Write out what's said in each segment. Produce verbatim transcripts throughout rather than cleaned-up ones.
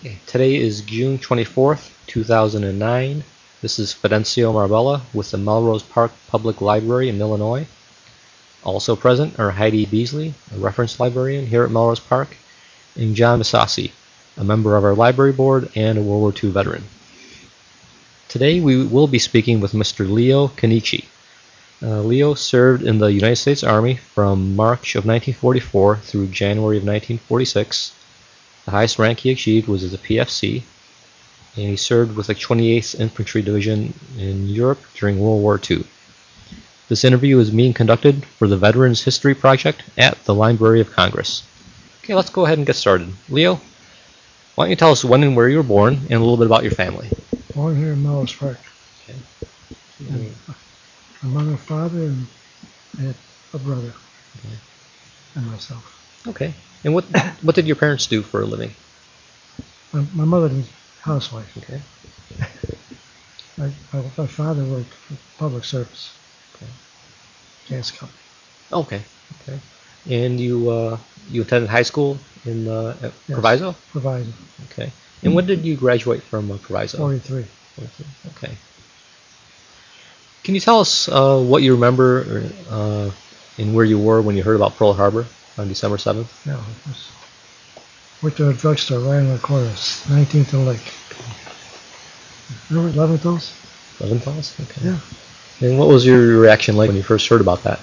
Okay, today is June twenty-fourth, two thousand nine. This is Fidencio Marbella with the Melrose Park Public Library in Illinois. Also present are Heidi Beasley, a reference librarian here at Melrose Park, and John Masasi, a member of our library board and a World War Two veteran. Today we will be speaking with Mister Leo Kenichi. Uh, Leo served in the United States Army from March of nineteen forty-four through January of nineteen forty-six. The highest rank he achieved was as a P F C, and he served with the twenty-eighth Infantry Division in Europe during World War Two. This interview is being conducted for the Veterans History Project at the Library of Congress. Okay, let's go ahead and get started. Leo, why don't you tell us when and where you were born and a little bit about your family? Born here in Melrose Park. Okay. And my mother, father, and I had a brother Okay. and myself. Okay. And what what did your parents do for a living? My, my mother was a housewife. Okay. My, my, my father worked for public service, Okay. gas company. Okay. Okay. And you uh, you attended high school in uh, at Yes. Proviso? Provided. Okay. And when did you graduate from uh, Proviso? forty-three. Okay. Can you tell us uh, what you remember uh, and where you were when you heard about Pearl Harbor on December seventh? Yeah, it was, worked at a drugstore right on the corner, nineteenth and Lake. Remember Leventhal's? Leventhal's? Okay. Yeah. And what was your reaction like when you first heard about that?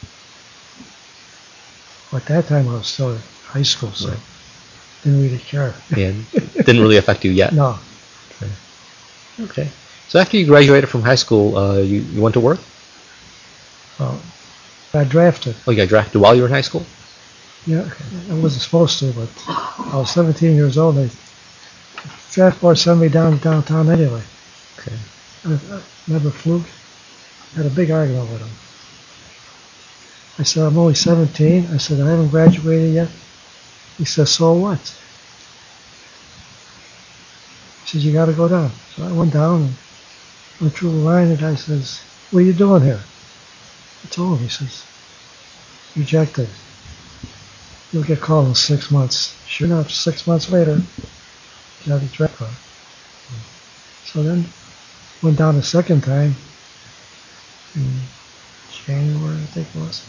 At that time I was still in high school, so Right. didn't really care. And it didn't really affect you yet? No. Okay. Okay. So after you graduated from high school, uh, you, you went to work? Well, I drafted. Oh, you got drafted while you were in high school? Yeah, I wasn't supposed to, but I was seventeen years old. They draft board sent me down downtown anyway. Okay. I, I never flew. Had a big argument with him. I said, I'm only seventeen. I said, I haven't graduated yet. He said, so what? He said, you got to go down. So I went down and went through the line, and I says, what are you doing here? I told him. He says, rejected. You'll get called in six months. Sure enough, six months later, got the draft card. So then, went down a second time in January, I think it was.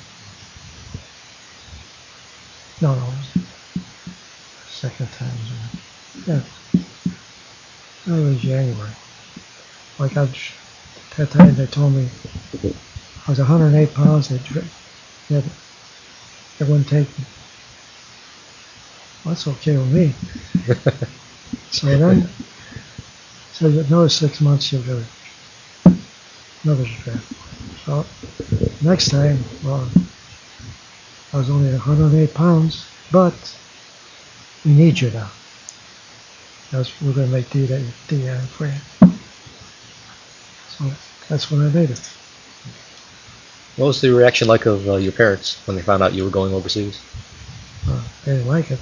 No, no, it was second time. Was it? Yeah, no, it was January. Like I, at that time, they told me I was one hundred eight pounds. They, they, they wouldn't take me. Well, that's okay with me. So then, so another six months you'll get another draft. So next time, well, I was only one hundred eight pounds, but we need you now. That's we're going to make D N for you. So that's when I made it. What was the reaction like of uh, your parents when they found out you were going overseas? Uh, they didn't like it.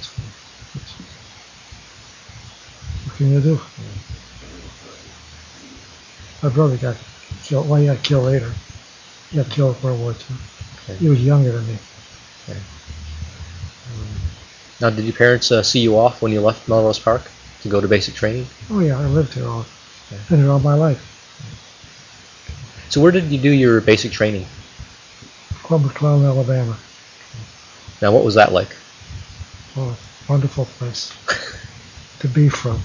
What can you do? My brother got killed. Well, he got killed later. He got killed in World War Two. Okay. He was younger than me. Okay. Um, now, did your parents uh, see you off when you left Melrose Park to go to basic training? Oh yeah, I lived here all, Okay. been here all my life. So where did you do your basic training? Club McClellan, Alabama. Now, what was that like? Oh, wonderful place to be from.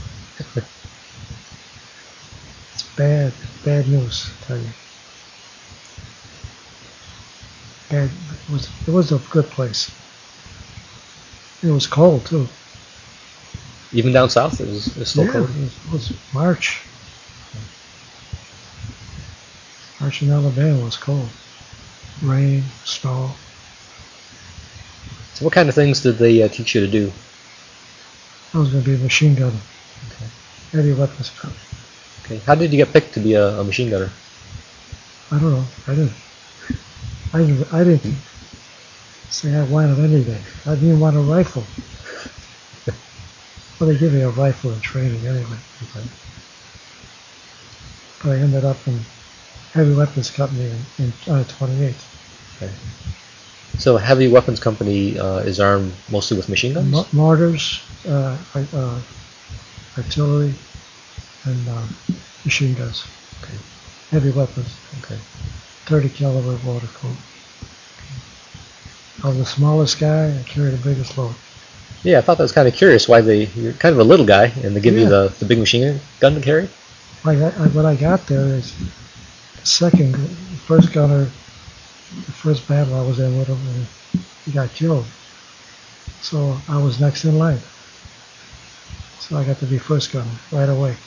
It's bad, bad news, I tell you. Bad, it was, it was a good place. It was cold too. Even down south, it was, it was still yeah, cold? It was, it was March. March in Alabama was cold. Rain, snow. So what kind of things did they uh, teach you to do? I was going to be a machine gunner. Okay. Heavy weapons. Okay. How did you get picked to be a, a machine gunner? I don't know. I didn't. I didn't. I didn't say I wanted anything. I didn't even want a rifle. Well, they give me a rifle in training anyway. Okay. But I ended up in heavy weapons company in, in uh, twenty-eight. Okay. So a heavy weapons company uh, is armed mostly with machine guns? Mo- mortars, uh, uh, artillery, and uh, machine guns. Okay. Heavy weapons. Okay. thirty caliber water cooled. I was the smallest guy. I carried the biggest load. Yeah, I thought that was kind of curious why they, you're kind of a little guy and they give you Yeah. the, the big machine gun to carry? I got, I, when I got there, is the second, the first gunner, the first battle I was in with him, and he got killed. So I was next in line. So I got to be first gunner right away.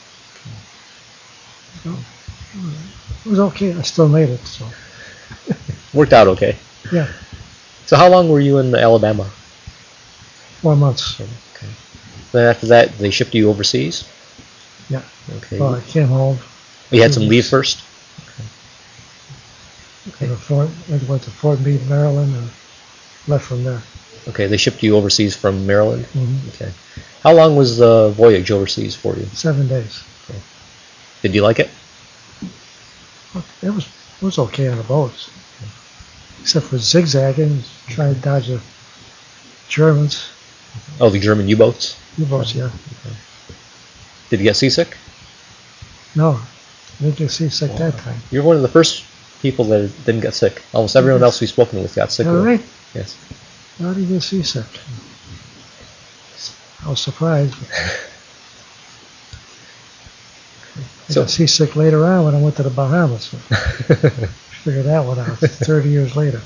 So it was okay. I still made it. So Worked out okay. yeah, So how long were you in Alabama? four months. Okay. Then after that, they shipped you overseas? Yeah. Okay. Well, I came home. You had some leave first? Okay. To Fort, I went to Fort Meade, Maryland, and left from there. Okay, they shipped you overseas from Maryland? Mm-hmm. Okay. How long was the voyage overseas for you? Seven days. Okay. Did you like it? It was it was okay on the boats, except for zigzagging, trying to dodge the Germans. Oh, the German U-boats? U-boats, yeah. Okay. Did you get seasick? No, I didn't get seasick that time. You're one of the first people that didn't get sick. Almost everyone else we've spoken with got sick. All right. Yes. How did you get seasick? I was surprised. I So- got seasick later on when I went to the Bahamas. Figured that one out thirty years later.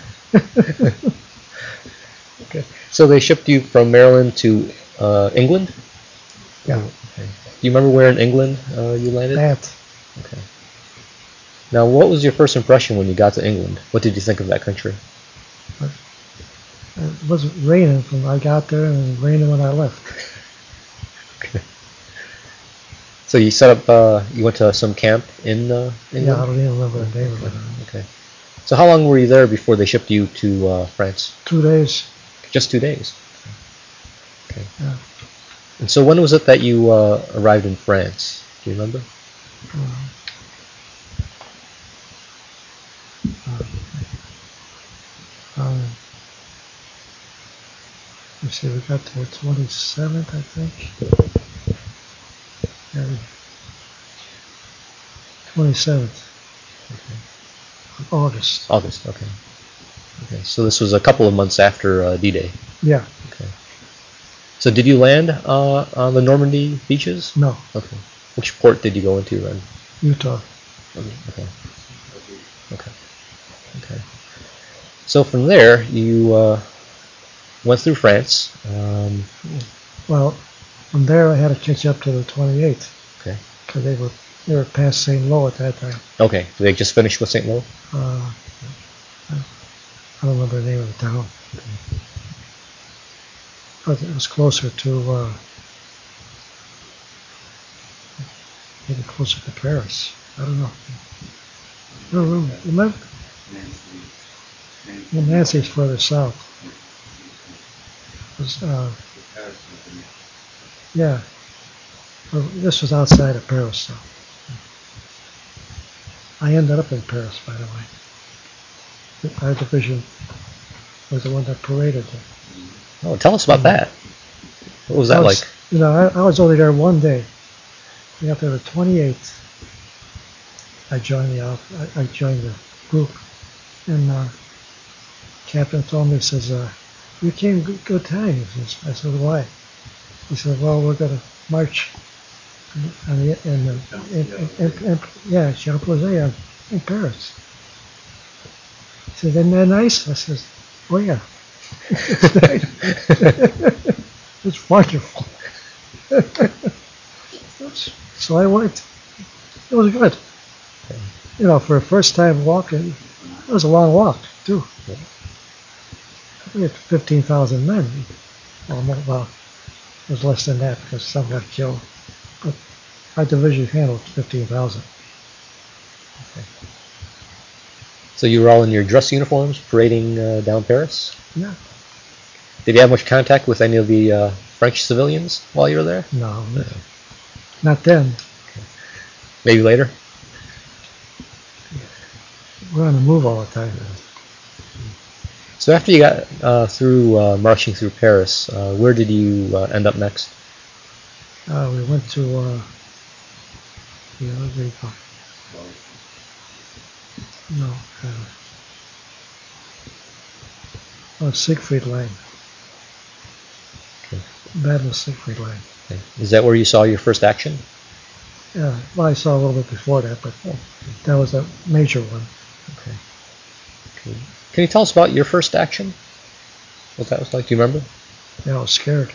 Okay. So they shipped you from Maryland to uh, England? Yeah. Okay. Do you remember where in England uh, you landed? That. Okay. Now, what was your first impression when you got to England? What did you think of that country? It wasn't raining when I got there, and raining when I left. Okay. So you set up, uh, you went to some camp in uh, England? Yeah, I don't even remember the name of it. Okay. So how long were you there before they shipped you to uh, France? Two days. Just two days. Okay. Yeah. And so when was it that you uh, arrived in France? Do you remember? Um, let's see, we got to the twenty-seventh, I think. Yeah, twenty-seventh of August. August. Okay. Okay. So this was a couple of months after uh, D-Day. Yeah, Okay. So did you land uh, on the Normandy beaches? no, Okay. Which port did you go into then? Utah. Okay. Okay. Okay. So from there, you uh, went through France. Um, Well, from there I had to catch up to the twenty-eighth okay. because they were they were past Saint Lo at that time. Okay. They just finished with Saint Lo? Uh, I I don't remember the name of the town, but it was closer to uh, maybe closer to Paris. I don't know. I don't remember. Remember? Well, Nancy's further south. It was, uh, yeah. Well, this was outside of Paris, so. I ended up in Paris, by the way. Our division was the one that paraded there. Oh, tell us about that. What was that I was, like? You know, I, I was only there one day. We got there the twenty-eighth. I joined the op- I, I joined the group, and uh, captain told me, he says, uh, "You came good, good time." He says, I said, "Why?" He said, "Well, we're going to march in the in the in, in, in, in, yeah Champs-Élysées in, in Paris." He said, "Isn't that nice?" I said, "Oh yeah, it's nice. It's wonderful." So I went. It was good. You know, for a first time walking, it was a long walk too. We had fifteen thousand men. Well, no, well, it was less than that because some got killed. But our division handled fifteen thousand. So you were all in your dress uniforms parading uh, down Paris? Yeah. Did you have much contact with any of the uh, French civilians while you were there? No, not then. Maybe later? We're on the move all the time. So after you got uh, through uh, marching through Paris, uh, where did you uh, end up next? Uh, we went to, uh, you know, what do you call it? No, uh, oh, Siegfried Line. Okay. Battle of Siegfried Line. Okay. Is that where you saw your first action? Yeah, well, I saw a little bit before that, but that was a major one. Okay. Okay. Can you tell us about your first action? What that was like? Do you remember? Yeah, I was scared.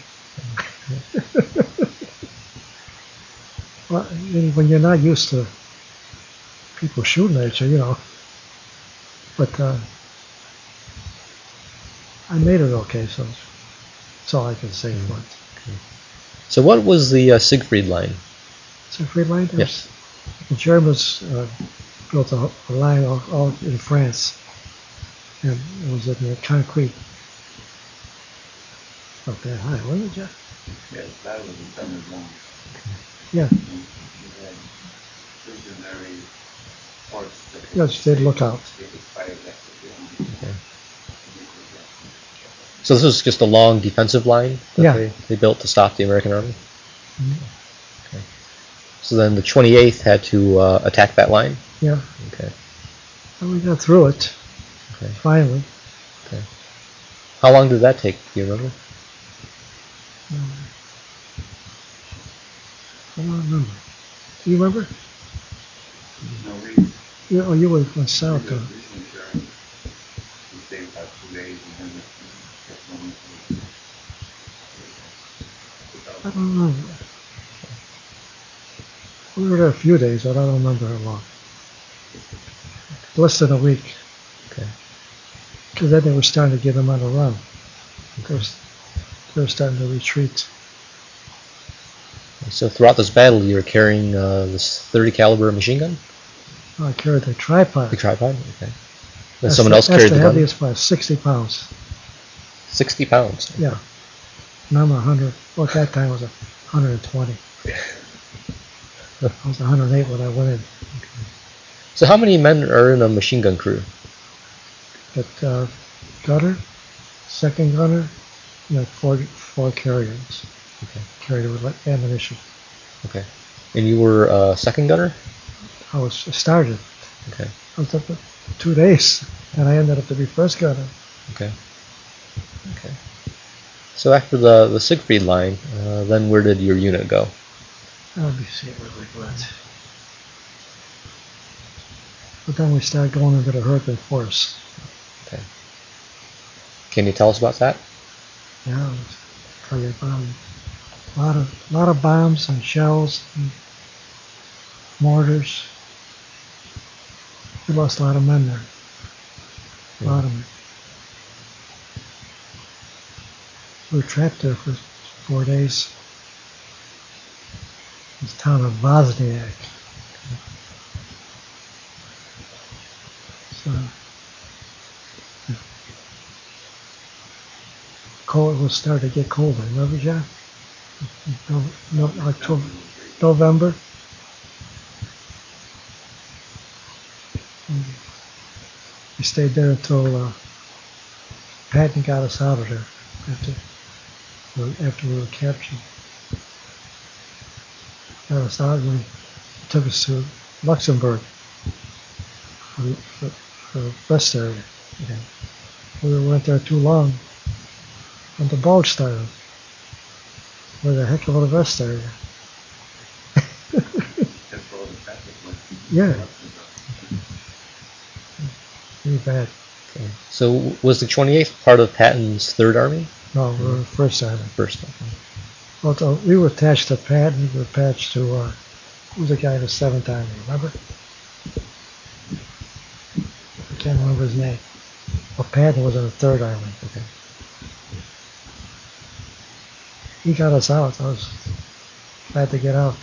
Well, when you're not used to people shooting at you, you know. But uh, I made it okay, so that's all I can say mm-hmm. for it. Okay. So what was the uh, Siegfried Line? Siegfried Line? Yes. The Germans uh, built a, a line all, all in France, and it was in the concrete. Not that high, was it, Jeff? Yes, that was the summer long. Yeah. Yes, they'd look out. Okay. So this was just a long defensive line that yeah. they, they built to stop the American army? Mm-hmm. Okay. So then the twenty-eighth had to uh, attack that line? Yeah. Okay. And we got through it. Okay. Finally. Okay. How long did that take? Do you remember? Um, I don't remember. Do you remember? No, we. You, oh, you went, went south. We uh, we stayed about two days and then I don't remember. We were there a few days, but I don't remember how long. Less than a week. Okay. Because then they were starting to get them on a run. They were, they were starting to retreat. So throughout this battle, you were carrying uh, this thirty caliber machine gun? I carried the tripod. The tripod? Okay. Then that's someone the, else carried the gun? That's the heaviest by sixty pounds. sixty pounds? Okay. Yeah. And I'm one hundred. Well, at that time I was one hundred twenty. I was one hundred eight when I went in. Okay. So how many men are in a machine gun crew? But uh, gunner, second gunner, you know, four, four carriers. Okay. Carried with ammunition. Okay. And you were uh, second gunner? I was started. Okay. I was up for two days, and I ended up to be first gunner. Okay. Okay. So after the, the Siegfried Line, uh, then where did your unit go? Let me see where we went. But then we started going into the Hurricane Forest. Okay. Can you tell us about that? Yeah, I'll tell you about it. A lot of, lot of bombs and shells and mortars. We lost a lot of men there. A Yeah. lot of men. We were trapped there for four days. This town of Wozniak. So, yeah. Cold, it was starting to get colder. Remember, John? No, no, October, November. We stayed there until uh, Patton got us out of there after after we were captured. Got us out and he took us to Luxembourg for, for, for rest area. Okay. We weren't there too long, and the bulge started. With a heck of a rest area. Yeah. Pretty bad. Okay. So was the twenty-eighth part of Patton's Third Army? No, we were first army. First. Okay. Well, so we were attached to Patton. We were attached to uh, who was the guy in the Seventh Army? Remember? I can't remember his name. Well, Patton was in the Third Army. Okay. He got us out. I was glad to get out.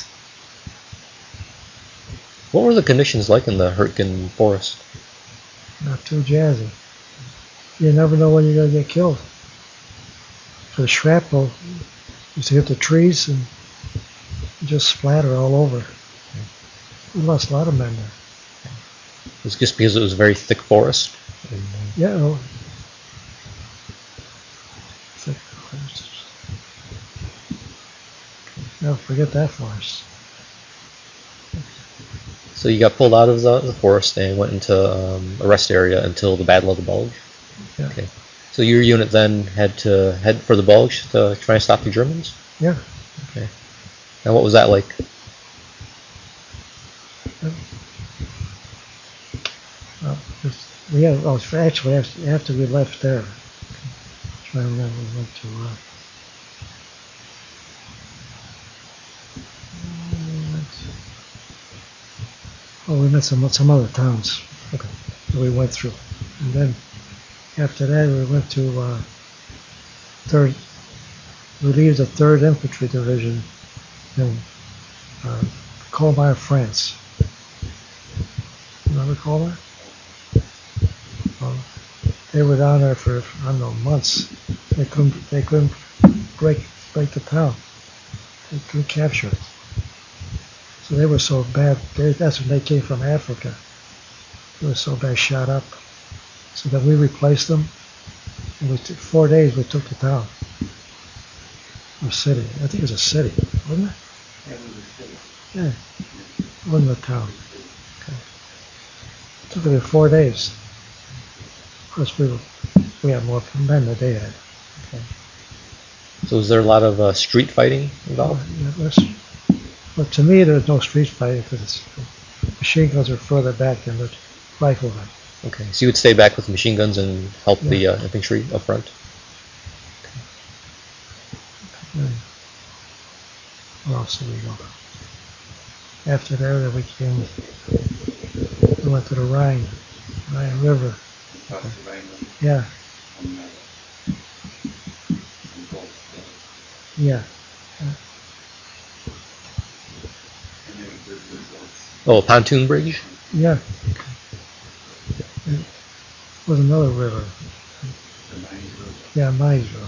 What were the conditions like in the Hurtgen Forest? Not too jazzy. You never know when you're going to get killed. The shrapnel used to hit the trees and just splatter all over. We lost a lot of men there. It was just because it was a very thick forest? And, uh, Yeah. Well, thick forest. Never forget that forest. So you got pulled out of the, the forest and went into um, a rest area until the Battle of the Bulge. Yeah. Okay. So your unit then had to head for the Bulge to try and stop the Germans. Yeah. Okay. Now what was that like? Well, it's- we had, oh, it's actually after, after we left there. Trying to remember, we went to. Uh, we went to- oh, we met some some other towns. Okay. That we went through, and then after that we went to uh, third. Relieved the third Infantry Division in uh, Colmar, France. Remember Colmar? Well, they were down there for I don't know months. They couldn't they couldn't break break the town. They couldn't capture it. So they were so bad. They, that's when they came from Africa. They were so bad, shot up. So then we replaced them. And we took four days. We took the town. Or city. I think it was a city, wasn't it? Yeah, it was a city. Yeah. It wasn't a town. Okay. Took it in four days. Of course, we were, we had more men than they had. Okay. So was there a lot of uh, street fighting involved? Yeah, it was, well, to me, there was no street fighting because machine guns are further back than the riflemen. Okay. So you would stay back with the machine guns and help the Yeah. uh, infantry up front? And where else did we go? After that, then we came, we went to the Rhine, Rhine River. Across the Rhine River Yeah, from, uh, from Gulf, uh, yeah. and then we did this, Oh, a pontoon bridge? Yeah. It was another river. uh, the Rhine River. Yeah, Maze River.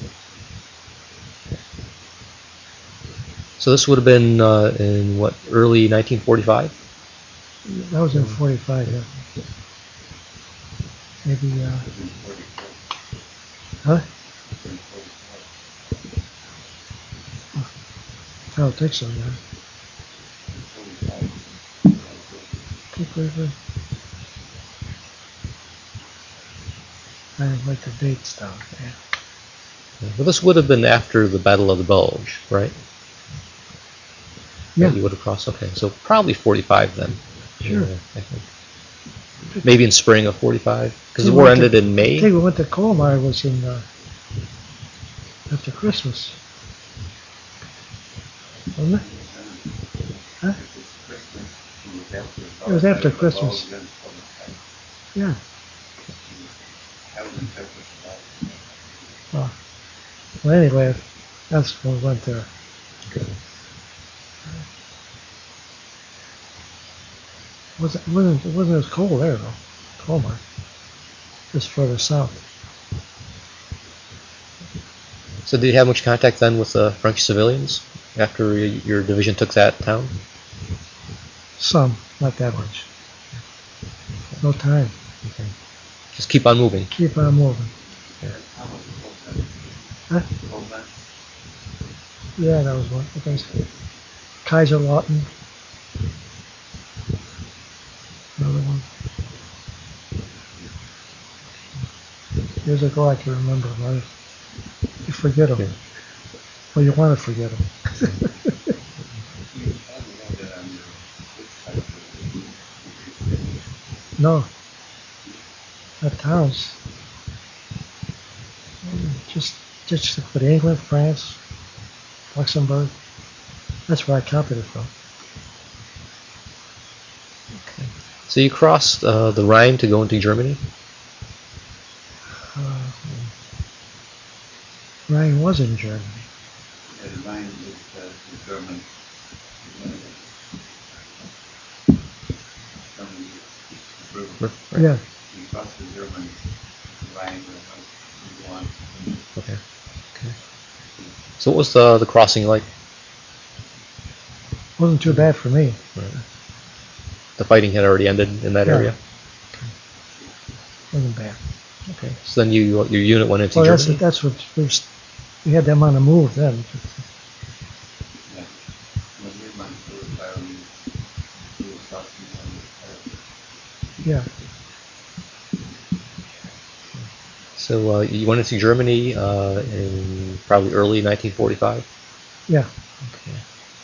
So this would have been uh, in what, early nineteen forty-five? That was in forty-five, yeah. Maybe, uh, It was in forty-four. huh? It was in forty-four. I don't think so, yeah. forty-five. Think River. I didn't write the dates down. Yeah. Well, this would have been after the Battle of the Bulge, right? Yeah. That you would have crossed. Okay, so probably forty-five then. Sure. Yeah, I think. Maybe in spring of forty-five, because the We war went to- ended in I May. think we went to Colmar was in, uh, after Christmas. Wasn't it? Huh? It was Christmas. It was after. It was after the Christmas. Bulge and forty-five. Yeah. That was in February. Well, well, anyway, that's when we went there. Okay. It wasn't, it wasn't, it wasn't as cold there, though. Colmar. Just further south. So did you have much contact then with the French civilians after y- your division took that town? Some, not that much. No time. Okay. Just keep on moving. Keep on moving. How was the whole thing? Huh? Whole bunch? Yeah, that was one. I think so. Kaiserlautern. Another one. Years ago, I can remember them. I, you forget them. Yeah. Well, you want to forget them. You probably had it on your website. No. Not towns. Just, just for England, France, Luxembourg. That's where I copied it from. Okay. So you crossed uh, the Rhine to go into Germany? Uh, Rhine was in Germany. Yeah, the Rhine is uh, the German. German river. Right. Yeah. You cross the German Rhine River, you go on. Okay. Okay. So what was the the crossing like? Wasn't too bad for me. Right. The fighting had already ended in that Yeah. area. Wasn't bad. Okay. So then you your unit went into Well, that's Germany. that's what we, was, we had them on the move then. Yeah. Yeah. So uh, you went into Germany uh, in probably early nineteen forty-five? Yeah. Okay.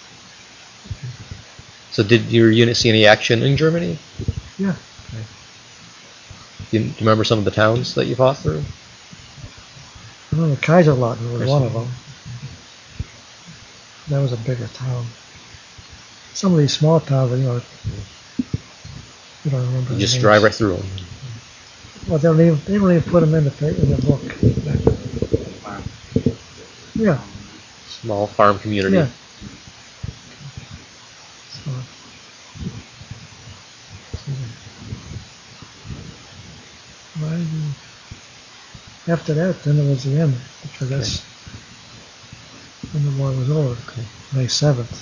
So did your unit see any action in Germany? Yeah. Okay. Do you, do you remember some of the towns that you fought through? I remember Kaiserlautern was I one see. of them. That was a bigger town. Some of these small towns, you know, you don't remember. You the just names. drive right through them. Well, they don't even they don't even put them in the pa- in the book. Farm. Yeah. Small farm community. Yeah. So, well, after that, then it was the end because that's when the war was over. Okay. May seventh.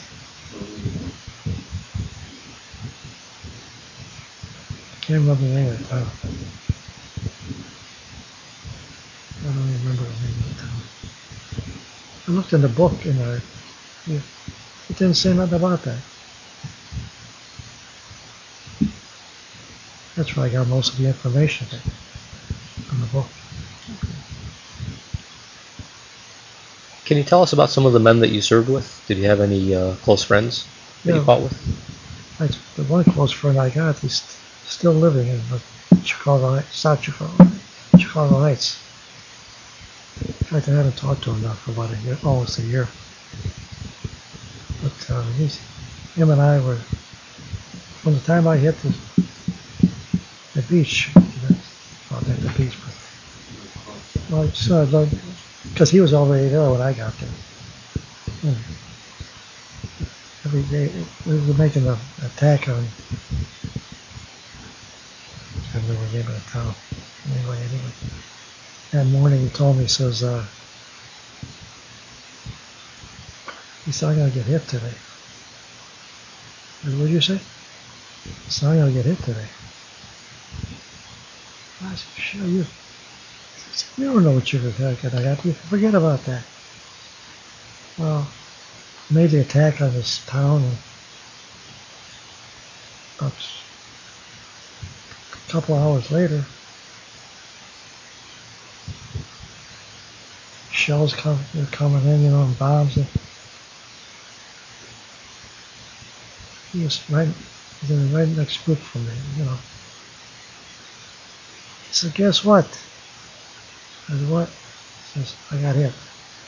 Can't remember the name of the town. I don't even remember the name of the town. I looked in the book and I, yeah, it didn't say nothing about that. That's where I got most of the information from the book. Can you tell us about some of the men that you served with? Did you have any uh, close friends that you Yeah. fought with? I, the one close friend I got, he's still living in uh, Chicago, Heights- South Chicago, Chicago Heights. In fact, I haven't talked to him now for about a year, almost a year. But uh, he's, him and I were, from the time I hit the, the beach, you know, not at the beach, but well, it's, uh, because he was already there when I got there. Hmm. Every day we were making an attack on, I don't know the name of the town. Anyway, anyway. That morning he told me, he says, uh, he said, I'm going to get hit today. I said, what did you say? He said, I'm going to get hit today. I said, sure, you, I said, you don't know what you're going to get. You forget about that. Well, made the attack on this town, and about a couple of hours later, shells come, were coming in, you know, and bombs. And he was right, he was in the right next group from me, you know. He said, guess what? I said, what? He says, I got hit.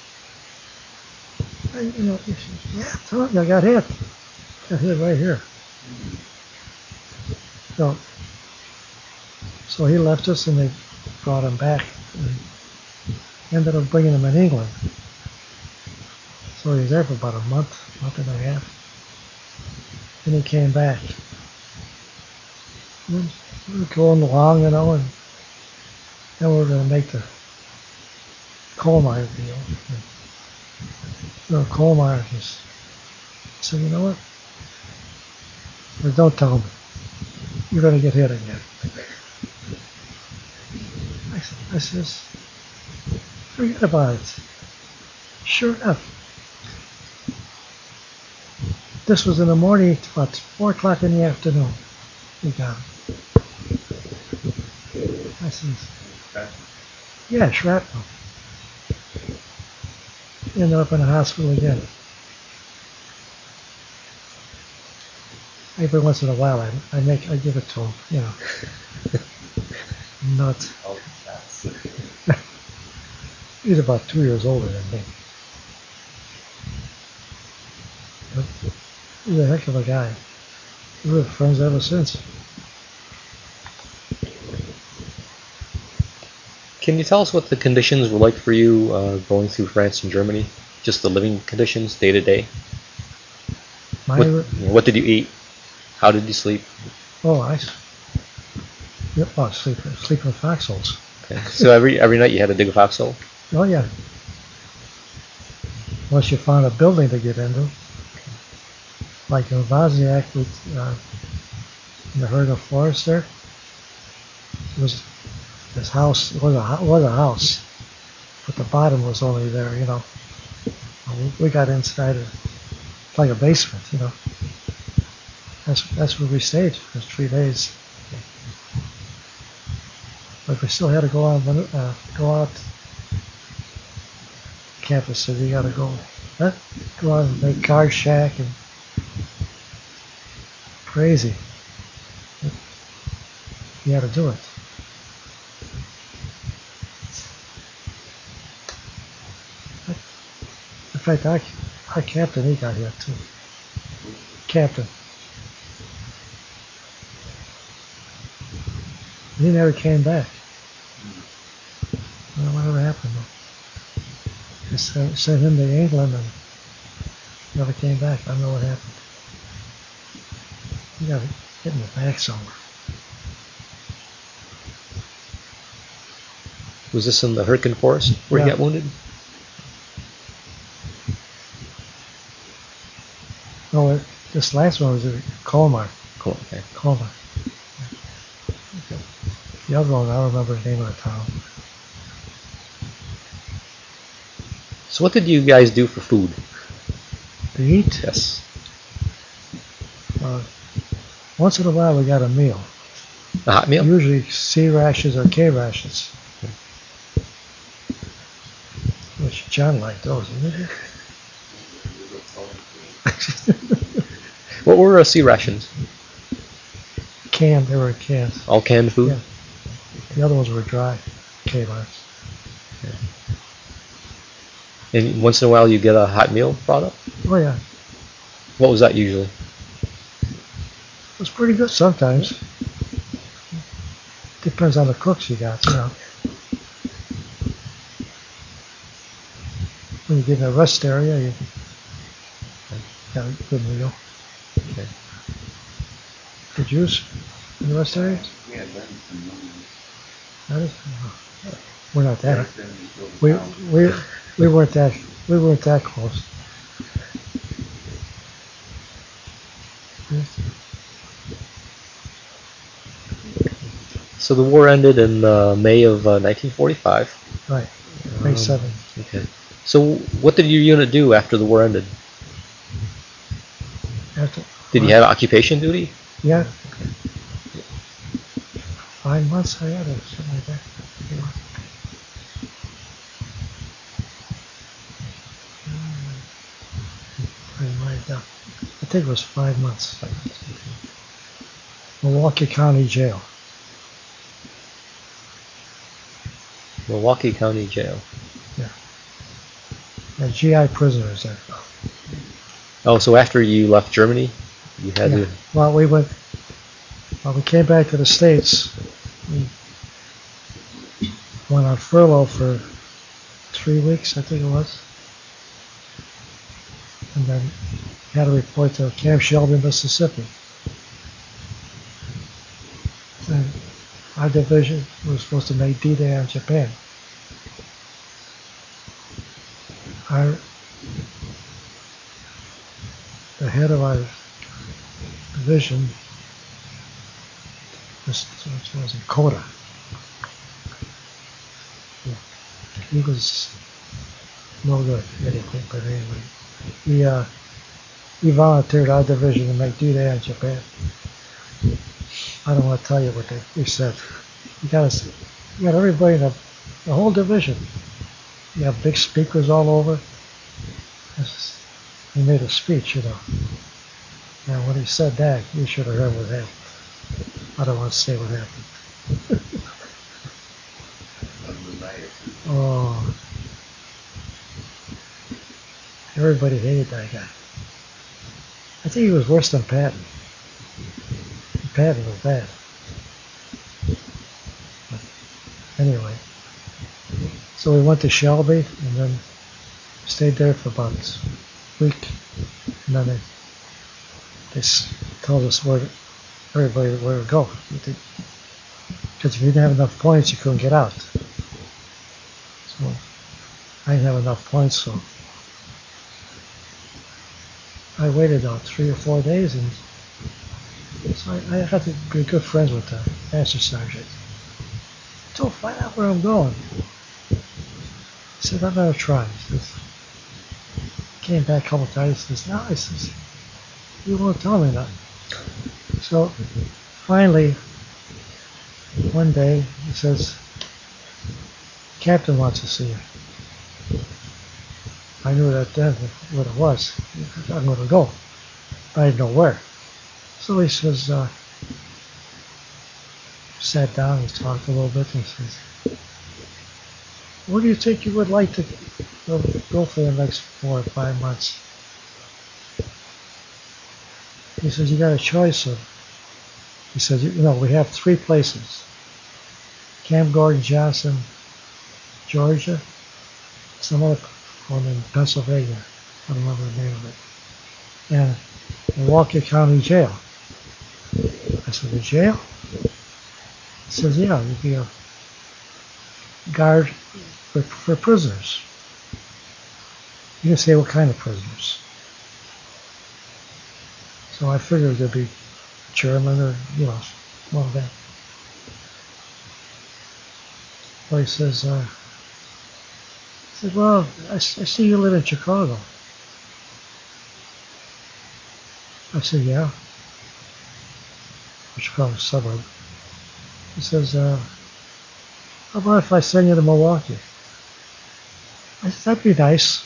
I, you know, he says, yeah, tell me I got hit. Got hit right here. So, so he left us and they brought him back and ended up bringing him in England. So he was there for about a month, month and a half. Then he came back. And then we were going along, you know, and then we were going to make the coal mine deal. And, you know, coal mine was, I said, you know what? Or don't tell me. You're going to get hit again. I, I says, forget about it. Sure enough. This was in the morning, about four o'clock in the afternoon. We got him. I says, yeah, shrapnel. He ended up in the hospital again. Every once in a while, I, I make, I give it to him, you know. Nuts. Oh, that's He's about two years older than me. But he's a heck of a guy. We were friends ever since. Can you tell us what the conditions were like for you uh, going through France and Germany? Just the living conditions, day to day? My, What, you know, what did you eat? How did you sleep? oh, I, s- yeah, oh, sleep, sleep in foxholes. Okay. So every every night you had to dig a foxhole? Oh, yeah. Unless you found a building to get into. Like in Wozniak, with, uh, you heard of Forest there? It was this house, it was a, hou- was a house, but the bottom was only there, you know. And We, we got inside it, like a basement, you know. That's, that's where we stayed for three days. But we still had to go on, uh, go out. Campus said you got to go, huh? Go out and make card shack and crazy. You got to do it. In fact, our, our captain, he got here too. Captain. He never came back. I don't know whatever happened though. They sent, sent him to England and never came back. I don't know what happened. He got hit in the back somewhere. Was this in the Hurricane Forest where Yeah. he got wounded? No, it, this last one was in Colmar. Cool. Okay. Colmar. The other one, I don't remember the name of the town. So what did you guys do for food? To eat, Yes. uh, once in a while we got a meal. A hot meal? Usually C rations or K rations. Which John liked those, didn't he? What were uh, sea rations? Canned, they were cans. All canned food? Yeah. The other ones were dry, K lines. And once in a while you get a hot meal brought up? Oh yeah, What was that usually? it was pretty good sometimes. Depends on the cooks you got, you know. When you get in a rest area, you got a good meal. Okay. The juice in the rest area? We had lemons and lemons. That is, oh, we're not that. Then we go to We town. we we weren't that we weren't that close. So the war ended in uh, May of uh, nineteen forty-five. Right, May Um, seventh. Okay. So what did your unit do after the war ended? After, Did you have occupation duty? Yeah. Five months I had it, something like that. Yeah. I might have- I think it was five months. Milwaukee County Jail. Milwaukee County Jail. And G I prisoners there. Oh, so after you left Germany, you had Yeah. to. Well, we went, well, we came back to the States. We went on furlough for three weeks, I think it was. And then had to report to Camp Shelby, Mississippi. And our division was supposed to make D-Day on Japan. Our, the head of our division was, was in Koda. He was no good anything, but anyway, he uh, he volunteered our division to make D-Day on Japan. I don't want to tell you what they, he said. You got us, you got everybody in the, the whole division. You have big speakers all over. This- He made a speech, you know. And when he said that, you should have heard what happened. I don't want to say what happened. Oh, everybody hated that guy. I think he was worse than Patton. Patton was bad. But anyway, so we went to Shelby and then stayed there for about a week, and then they they s- told us where to, everybody where to go. Because if you didn't have enough points, you couldn't get out. So I didn't have enough points, so I waited about three or four days, and so I, I had to be good friends with the master sergeant. So find out where I'm going. He said, I'm gonna try. He says, came back a couple times. He says, no, he says, you won't tell me nothing. So finally, one day he says, Captain wants to see you. I knew that then what it was. I'm going to go. But I didn't know where. So he says, uh, sat down, he talked a little bit, and he says, where do you think you would like to go, go for the next four or five months? He says, you got a choice of, he says, you know, we have three places. Camp Gordon Johnson, Georgia, some other one in Pennsylvania, I don't remember the name of it, and Milwaukee County Jail. I said, the jail? He says, yeah, you'd be a guard for, for prisoners. You can say what kind of prisoners. So I figured there'd be German or, you know, one of them. Well, he says, uh, he said, well, I, I see you live in Chicago. I said, yeah. Chicago suburb. He says, uh, how about if I send you to Milwaukee? I said, that'd be nice.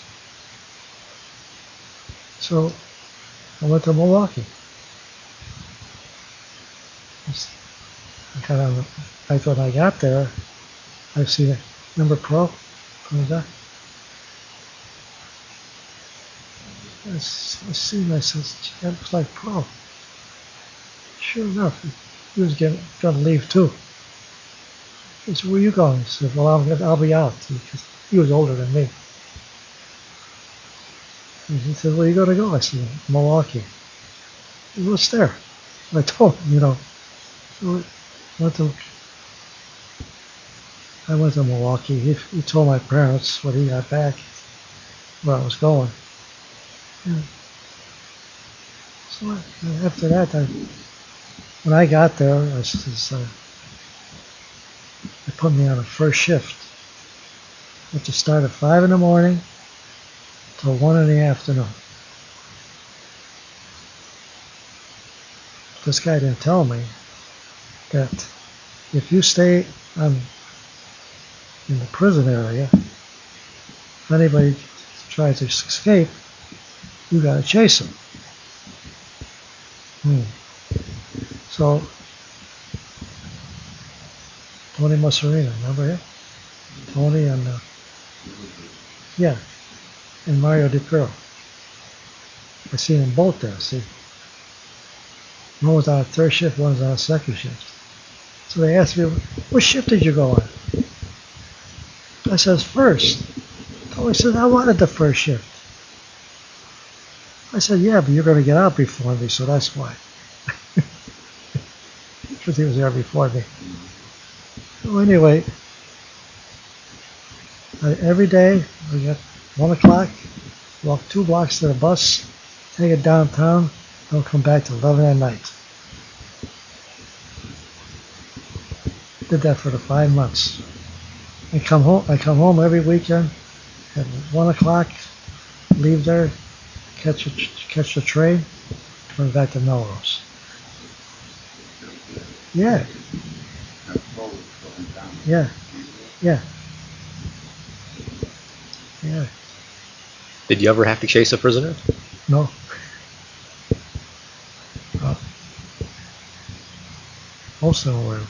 So I went to Milwaukee. I got on the, I thought I got there. I see the number pro comes up. I see, I says, that looks like pro. Sure enough, he was getting, going to leave too. He said, where are you going? He said, well, I'll, I'll be out. Because he was older than me. And he said, where are you going to go? I said, Milwaukee. He said, what's there? I told him, you know. So I went to, I went to Milwaukee. He, he told my parents when he got back where I was going. Yeah. So after that, I, when I got there, I says, uh, they put me on a first shift. I had to start at five in the morning till one in the afternoon. This guy didn't tell me that if you stay on, in the prison area, if anybody tries to escape, you got to chase them. Hmm. So, Tony Masserino, remember him? Tony and, uh, yeah, and Mario DiPiro. I seen them both there, see. One was on a third shift, one was on a second shift. So they asked me, what shift did you go on? I says, first. Tony said, I wanted the first shift. I said, yeah, but you're going to get out before me, so that's why. Because he was there before me. So anyway, I, every day, I get one o'clock, walk two blocks to the bus, take it downtown, don't come back till eleven at night. Did that for the five months. I come home, I come home every weekend at one o'clock, leave there, catch a, catch a train, come back to Melrose. Yeah. Yeah. Yeah. Yeah. Did you ever have to chase a prisoner? No. Uh, most of them were,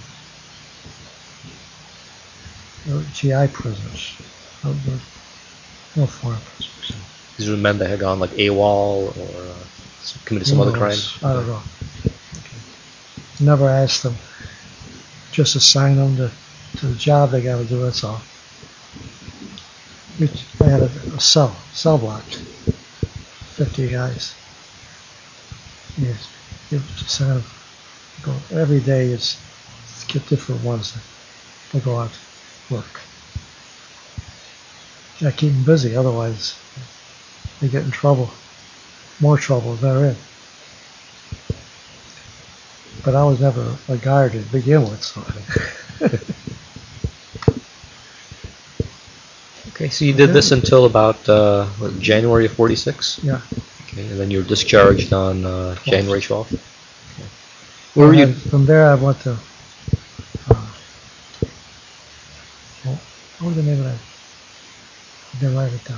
were G I prisoners. No, no, no foreign prisoners. These were men that had gone like AWOL or uh, committed some Who other crime? knows? I don't know. Okay. Never asked them. Just assign them to, to the job they got to do, that's all. We, I had a, a cell, cell block, fifty guys. Yes, you send them, go, every day it's, it's get different ones that they go out to work. Yeah, keep them busy, otherwise they get in trouble, more trouble than they're in. But I was never a guard to begin with, so. Okay, so you did this until about uh, what, January of forty-six? Yeah. Okay, and then you were discharged on uh, January twelfth? Okay. Where were you? From there I went to uh, What was the name of that? I didn't write it down.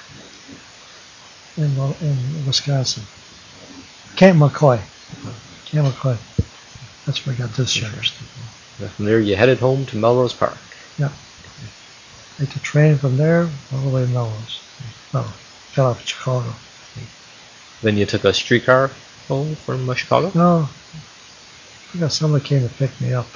In, Wil- in Wisconsin. Camp McCoy. Camp McCoy. That's where I got discharged. And from there, you headed home to Melrose Park. Yeah. Take the train from there all the way to Melrose. No, got off at Chicago. Then you took a streetcar home from uh, Chicago? No, I got somebody came to pick me up.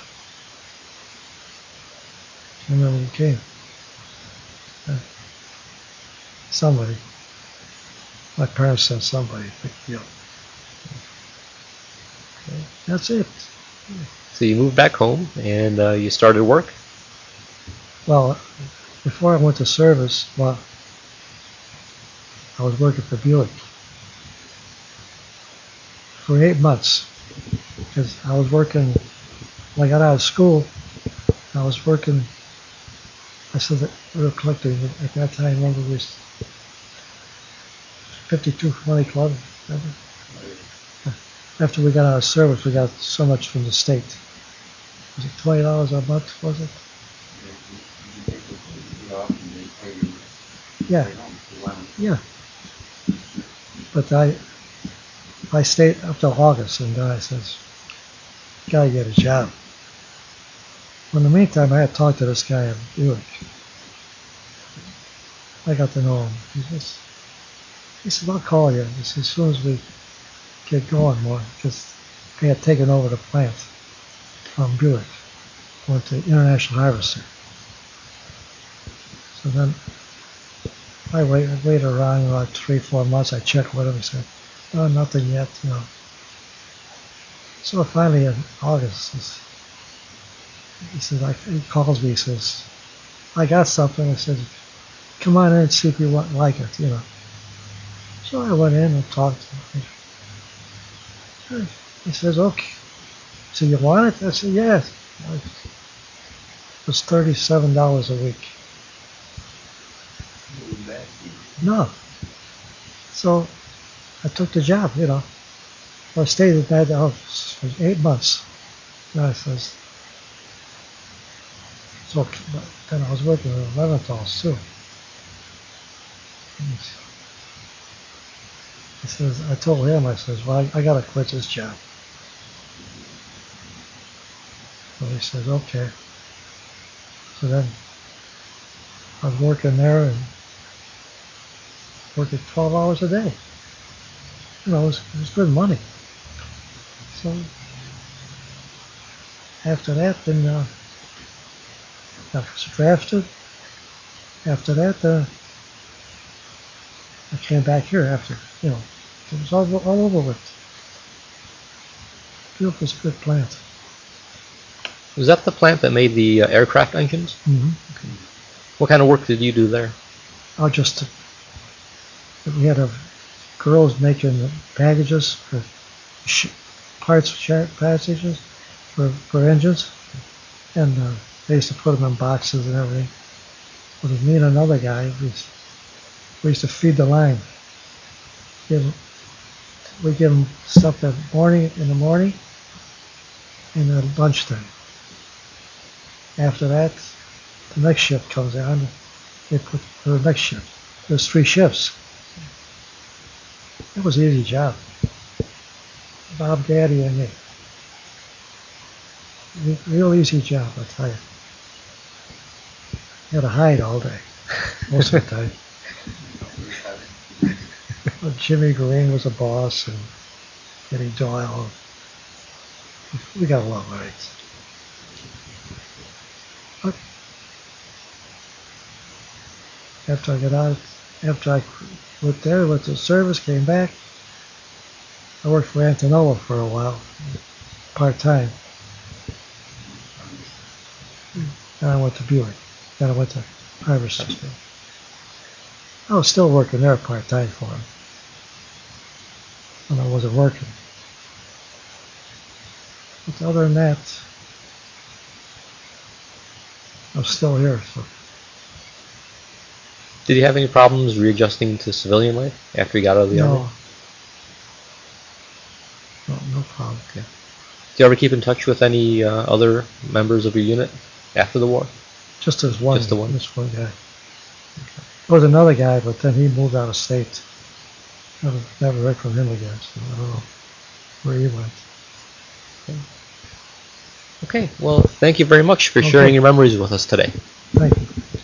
I remember who came. Uh, somebody. My parents sent somebody to pick me up. Okay. That's it. So you moved back home and uh, you started work? Well, before I went to service, well, I was working for Buick for eight months because I was working, when I got out of school, I was working, I said that we were collecting at that time, remember, it was fifty-two twenty club, remember? After we got out of service, we got so much from the state. Was it twenty dollars a month, was it? Yeah, yeah. But I, I stayed up till August, and then I says, gotta get a job. In the meantime, I had talked to this guy in Buick. I got to know him. He says, he said, I'll call you. He said, as soon as we get going more, because they had taken over the plant from Buick, went to International Harvester. So then I wait, waited around about three, four months. I checked with him. He said, "No, nothing yet, you know." So finally in August, he's, he says, I, he calls me. He says, "I got something." He says, "Come on in and see if you want, like it, you know." So I went in and talked to him. He says, "Okay. So you want it?" I said, "Yes." It was thirty-seven dollars a week. No. So I took the job, you know. I stayed at that house for eight months. And I says, so then I was working with Leventhal's too. He says, I told him, I says, well, I, I gotta quit this job. So he says, okay. So then I was working there and working twelve hours a day. You know, it was, it was good money. So after that, then uh, I was drafted. After that, uh, I came back here after, you know, it was all, all over with. Built this good plant. Was that the plant that made the uh, aircraft engines? Mm-hmm. What kind of work did you do there? I just, we had a, girls making packages for sh- parts, sh- packages for, for engines, and uh, they used to put them in boxes and everything. But with me and another guy, we used, we used to feed the line. Give, we give them stuff at morning in the morning and at lunchtime. After that, the next shift comes on. They put for the next shift. There's three shifts. It was an easy job. Bob, Daddy, and me. Re- Real easy job, I tell you. You had to hide all day, most of the time. Well, Jimmy Green was a boss, and Eddie Doyle. We got along all right. But after I got out, after I went there, went to service, came back, I worked for Antonella for a while, part-time. Then I went to Buick. Then I went to Harvester. I was still working there part-time for him when I wasn't working. But other than that, I'm still here. So. Did you have any problems readjusting to civilian life after you got out of the No. army? No, no problem. Okay. Do you ever keep in touch with any uh, other members of your unit after the war? Just as one. Just the one? Just one guy. There was another guy, but then he moved out of state. Never, never heard from him again, so I don't know where he went. Okay, well, thank you very much for Okay. sharing your memories with us today. Thank you.